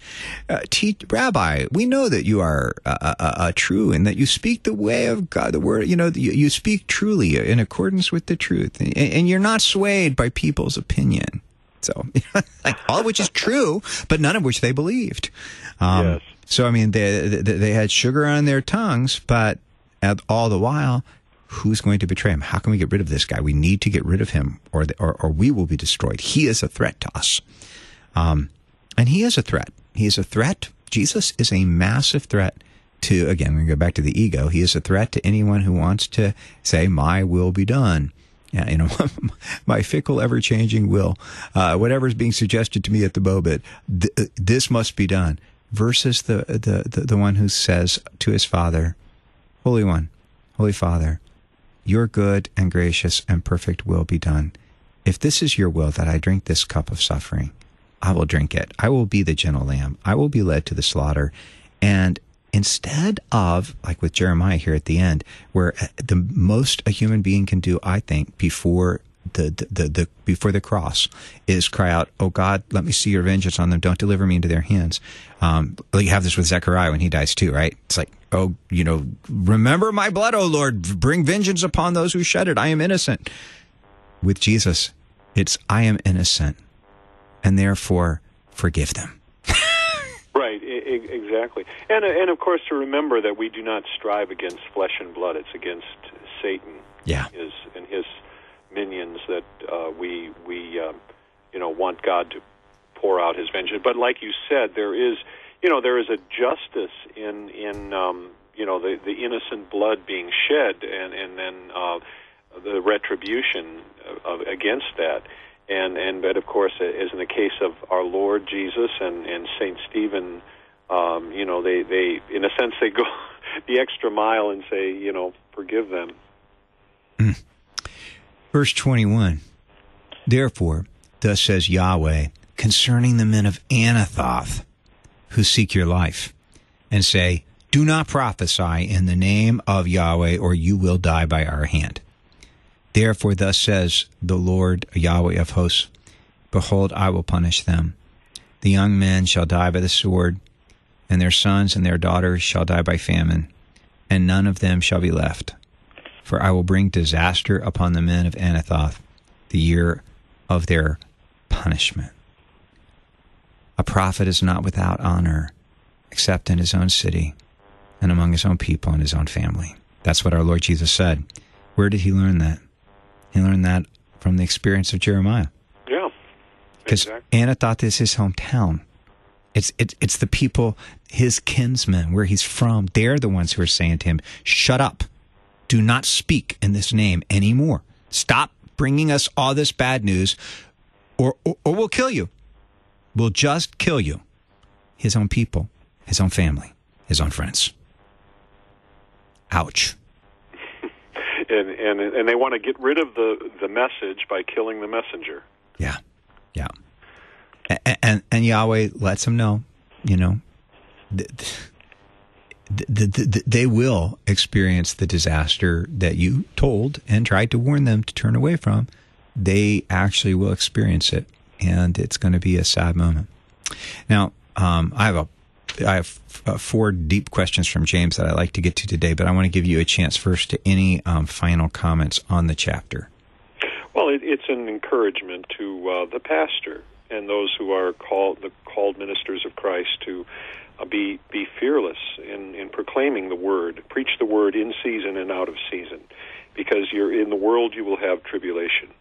uh, teach, Rabbi, we know that you are uh, uh, uh, true and that you speak the way of God, the word. You know, you, you speak truly in accordance with the truth, and, and you're not swayed by people's opinion. So, like, all of which is true, but none of which they believed. Um, yes. So, I mean, they, they they had sugar on their tongues, but at all the while, who's going to betray him? How can we get rid of this guy? We need to get rid of him, or the, or, or we will be destroyed. He is a threat to us. Um, and he is a threat. He is a threat. Jesus is a massive threat to, again, we go back to the ego. He is a threat to anyone who wants to say, my will be done. Yeah, you know, my fickle, ever-changing will, uh, whatever is being suggested to me at the moment, th- this must be done. Versus the, the, the, the one who says to his Father, Holy One, Holy Father, your good and gracious and perfect will be done. If this is your will that I drink this cup of suffering, I will drink it. I will be the gentle lamb. I will be led to the slaughter. And instead of, like with Jeremiah here at the end, where the most a human being can do, I think, before the, the, the, the before the cross is cry out, oh God, let me see your vengeance on them. Don't deliver me into their hands. Um, you have this with Zechariah when he dies too, right? It's like, oh, you know, remember my blood, oh Lord, bring vengeance upon those who shed it. I am innocent. With Jesus, it's I am innocent, and therefore forgive them. Right, I- exactly. And, and of course to remember that we do not strive against flesh and blood. It's against Satan yeah. his, and his minions that uh, we, we um, you know, want God to pour out his vengeance. But like you said, there is, you know, there is a justice in, in um, you know, the, the innocent blood being shed, and, and then uh, the retribution of, against that. And, and but of course, as in the case of our Lord Jesus and, and Saint Stephen, um, you know, they, they, in a sense, they go the extra mile and say, you know, forgive them. Mm. Verse twenty-one, therefore, thus says Yahweh, concerning the men of Anathoth who seek your life, and say, do not prophesy in the name of Yahweh, or you will die by our hand. Therefore, thus says the Lord Yahweh of hosts, behold, I will punish them. The young men shall die by the sword, and their sons and their daughters shall die by famine, and none of them shall be left. For I will bring disaster upon the men of Anathoth, the year of their punishment. A prophet is not without honor, except in his own city, and among his own people and his own family. That's what our Lord Jesus said. Where did he learn that? He learned that from the experience of Jeremiah. Yeah. Because exactly. Anathoth is his hometown. It's, it's, it's the people, his kinsmen, where he's from. They're the ones who are saying to him, shut up. Do not speak in this name anymore. Stop bringing us all this bad news, or, or, or we'll kill you. We'll just kill you. His own people, his own family, his own friends. Ouch. and, and and they want to get rid of the, the message by killing the messenger. Yeah, yeah. And, and, and Yahweh lets them know, you know, th- th- th- th- they will experience the disaster that you told and tried to warn them to turn away from. They actually will experience it, and it's going to be a sad moment. Now, um, I have a I have uh, four deep questions from James that I'd like to get to today, but I want to give you a chance first to any um, final comments on the chapter. Well, it, it's an encouragement to uh, the pastor and those who are called the called ministers of Christ to uh, be be fearless in, in proclaiming the word, preach the word in season and out of season, because you're in the world you will have tribulation,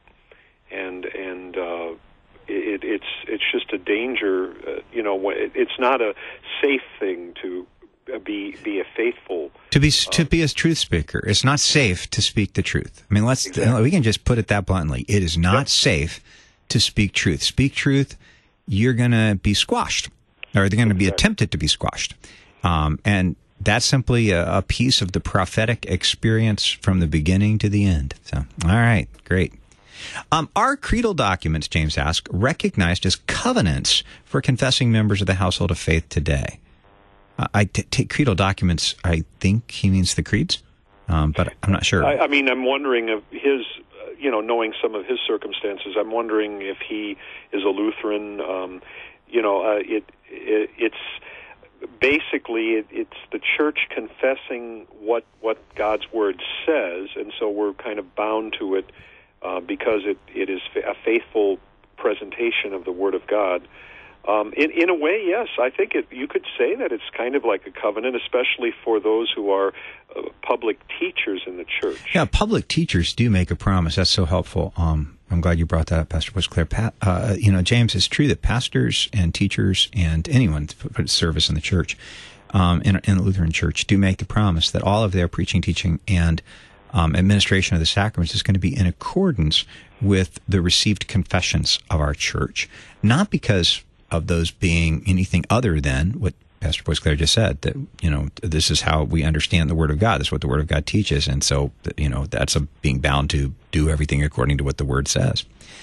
and and. Uh, It, it's it's just a danger, uh, you know. It, it's not a safe thing to be be a faithful to be uh, to be a truth speaker. It's not safe to speak the truth. I mean, let's exactly. we can just put it that bluntly. It is not yep. safe to speak truth. Speak truth, you're going to be squashed, or they're going to exactly. be attempted to be squashed, um, and that's simply a, a piece of the prophetic experience from the beginning to the end. So, all right, great. Um, are creedal documents, James asks, recognized as covenants for confessing members of the household of faith today? Uh, I t- take creedal documents, I think he means the creeds, um, but I'm not sure. I, I mean, I'm wondering if his, uh, you know, knowing some of his circumstances, I'm wondering if he is a Lutheran. Um, you know, uh, it, it it's basically it, it's the church confessing what what God's word says, and so we're kind of bound to it. Uh, because it, it is a faithful presentation of the Word of God. Um, in, in a way, yes, I think it, you could say that it's kind of like a covenant, especially for those who are uh, public teachers in the church. Yeah, public teachers do make a promise. That's so helpful. Um, I'm glad you brought that up, Pastor Boisclair. Pa- uh, you know, James, it's true that pastors and teachers and anyone for service in the church, um, in, in the Lutheran Church, do make the promise that all of their preaching, teaching, and Um, administration of the sacraments is going to be in accordance with the received confessions of our church, not because of those being anything other than what Pastor Boisclair just said, that, you know, this is how we understand the Word of God. This is what the Word of God teaches. And so, you know, that's a, being bound to do everything according to what the Word says.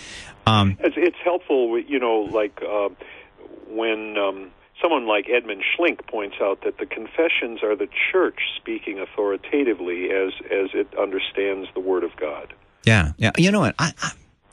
Um, it's, it's helpful, you know, like uh, when... Um Someone like Edmund Schlink points out that the confessions are the church speaking authoritatively as as it understands the Word of God. Yeah, yeah. You know what? I, I,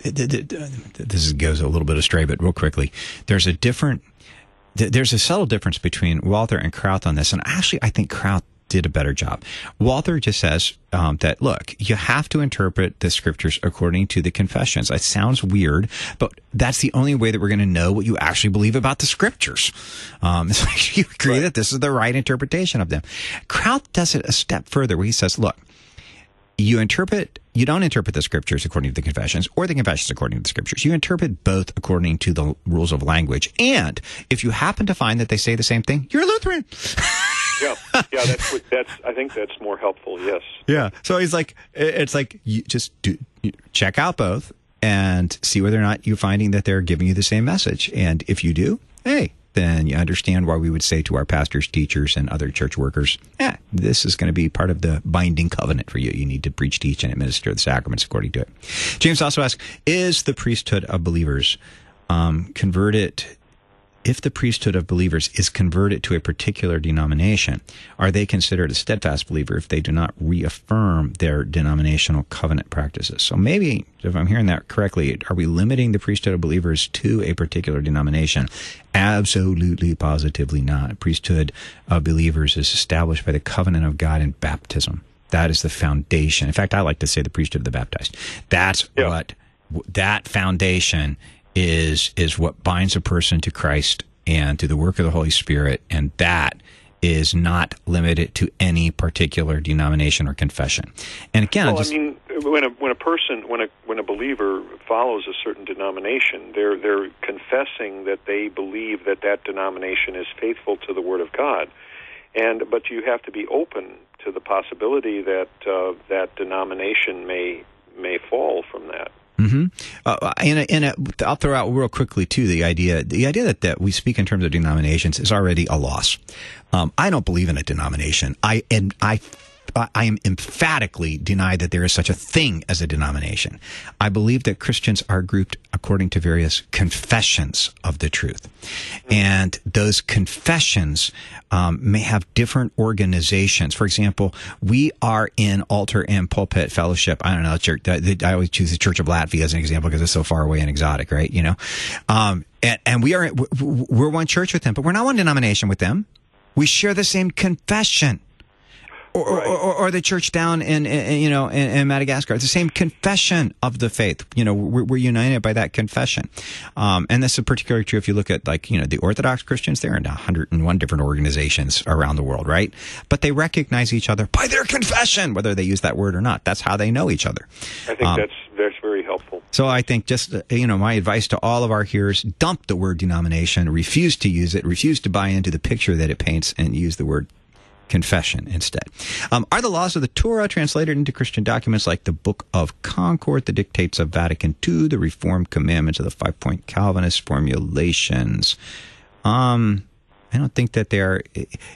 this goes a little bit astray, but real quickly, there's a different, there's a subtle difference between Walther and Kraut on this, and actually, I think Kraut did a better job. Walther just says um, that, look, you have to interpret the scriptures according to the confessions. It sounds weird, but that's the only way that we're going to know what you actually believe about the scriptures. Um, it's like you agree right. that this is the right interpretation of them. Kraut does it a step further where he says, look, you interpret, you don't interpret the scriptures according to the confessions or the confessions according to the scriptures. You interpret both according to the rules of language. And if you happen to find that they say the same thing, you're a Lutheran. yeah, yeah, that's what, that's. I think that's more helpful. Yes. Yeah. So he's like, it's like you just do check out both and see whether or not you're finding that they're giving you the same message. And if you do, hey, then you understand why we would say to our pastors, teachers, and other church workers, eh, this is going to be part of the binding covenant for you. You need to preach, teach, and administer the sacraments according to it. James also asks, is the priesthood of believers um, converted, if the priesthood of believers is converted to a particular denomination, are they considered a steadfast believer if they do not reaffirm their denominational covenant practices? So maybe, if I'm hearing that correctly, are we limiting the priesthood of believers to a particular denomination? Absolutely, positively not. Priesthood of believers is established by the covenant of God in baptism. That is the foundation. In fact, I like to say the priesthood of the baptized. That's yeah. what, that foundation is is what binds a person to Christ and to the work of the Holy Spirit, and that is not limited to any particular denomination or confession. And again, well, just, I mean, when a when a person when a when a believer follows a certain denomination, they're they're confessing that they believe that that denomination is faithful to the Word of God, and but you have to be open to the possibility that uh, that denomination may may fall from that. Mm-hmm. Uh, and, a, and a, I'll throw out real quickly, too, the idea the idea that, that we speak in terms of denominations is already a loss. Um, I don't believe in a denomination. I and I I am emphatically denied that there is such a thing as a denomination. I believe that Christians are grouped according to various confessions of the truth. And those confessions um, may have different organizations. For example, we are in altar and pulpit fellowship. I don't know, church, I always choose the Church of Latvia as an example because it's so far away and exotic, right? You know, um, and, and we are, we're one church with them, but we're not one denomination with them. We share the same confession. Or, right. or, or, or the church down in, in you know in, in Madagascar. It's the same confession of the faith. You know, we're, we're united by that confession, um, and this is particularly true if you look at like you know the Orthodox Christians. They're in one hundred one different organizations around the world, right? But they recognize each other by their confession, whether they use that word or not. That's how they know each other. I think um, that's that's very helpful. So I think just you know my advice to all of our hearers: dump the word denomination, refuse to use it, refuse to buy into the picture that it paints, and use the word confession instead. Um, are the laws of the Torah translated into Christian documents like the Book of Concord, the Dictates of Vatican Two, the Reformed Commandments of the Five-Point Calvinist formulations? Um, I don't think that they are.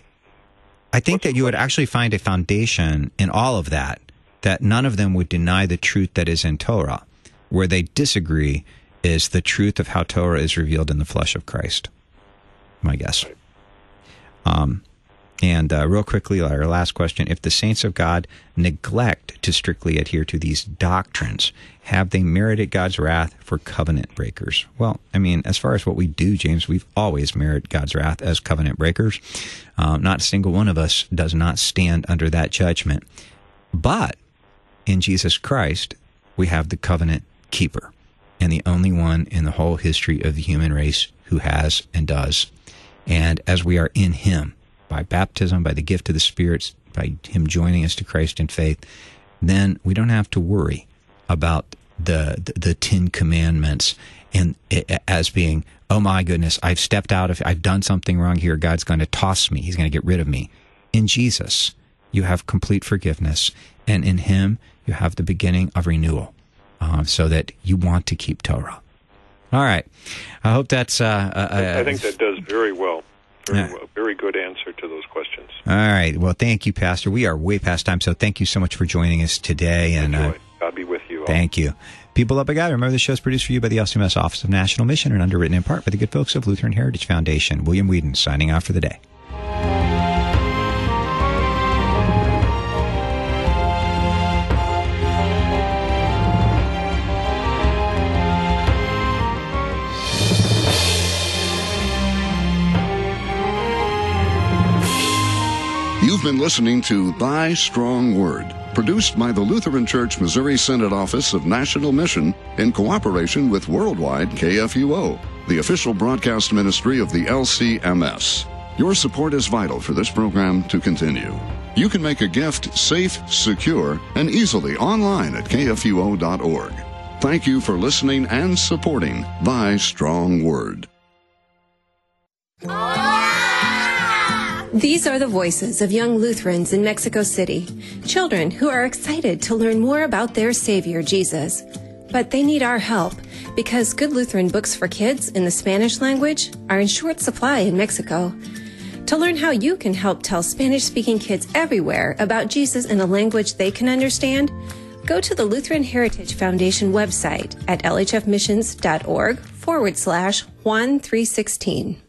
I think that you would actually find a foundation in all of that, that none of them would deny the truth that is in Torah. Where they disagree is the truth of how Torah is revealed in the flesh of Christ. My guess. Um, And uh, real quickly, our last question. If the saints of God neglect to strictly adhere to these doctrines, have they merited God's wrath for covenant breakers? Well, I mean, as far as what we do, James, we've always merited God's wrath as covenant breakers. Um, not a single one of us does not stand under that judgment. But in Jesus Christ, we have the covenant keeper, and the only one in the whole history of the human race who has and does. And as we are in him, by baptism, by the gift of the Spirit, by him joining us to Christ in faith, then we don't have to worry about the the, the Ten Commandments and it, as being, oh my goodness, I've stepped out of, I've done something wrong here. God's going to toss me. He's going to get rid of me. In Jesus, you have complete forgiveness, and in him, you have the beginning of renewal, uh, so that you want to keep Torah. All right. I hope that's... Uh, uh, I think that does very well. Very, yeah. very good answer to those questions. All right. Well, thank you, Pastor. We are way past time, so thank you so much for joining us today. And uh, God be with you all. Thank you. People up by God, remember the show is produced for you by the L C M S Office of National Mission and underwritten in part by the good folks of Lutheran Heritage Foundation. William Whedon signing off for the day. You've been listening to Thy Strong Word, produced by the Lutheran Church Missouri Synod Office of National Mission in cooperation with Worldwide K F U O, the official broadcast ministry of the L C M S. Your support is vital for this program to continue. You can make a gift safe, secure, and easily online at K F U O dot org. Thank you for listening and supporting Thy Strong Word. These are the voices of young Lutherans in Mexico City, children who are excited to learn more about their Savior, Jesus. But they need our help because good Lutheran books for kids in the Spanish language are in short supply in Mexico. To learn how you can help tell Spanish-speaking kids everywhere about Jesus in a language they can understand, go to the Lutheran Heritage Foundation website at lhfmissions.org forward slash Juan three sixteen.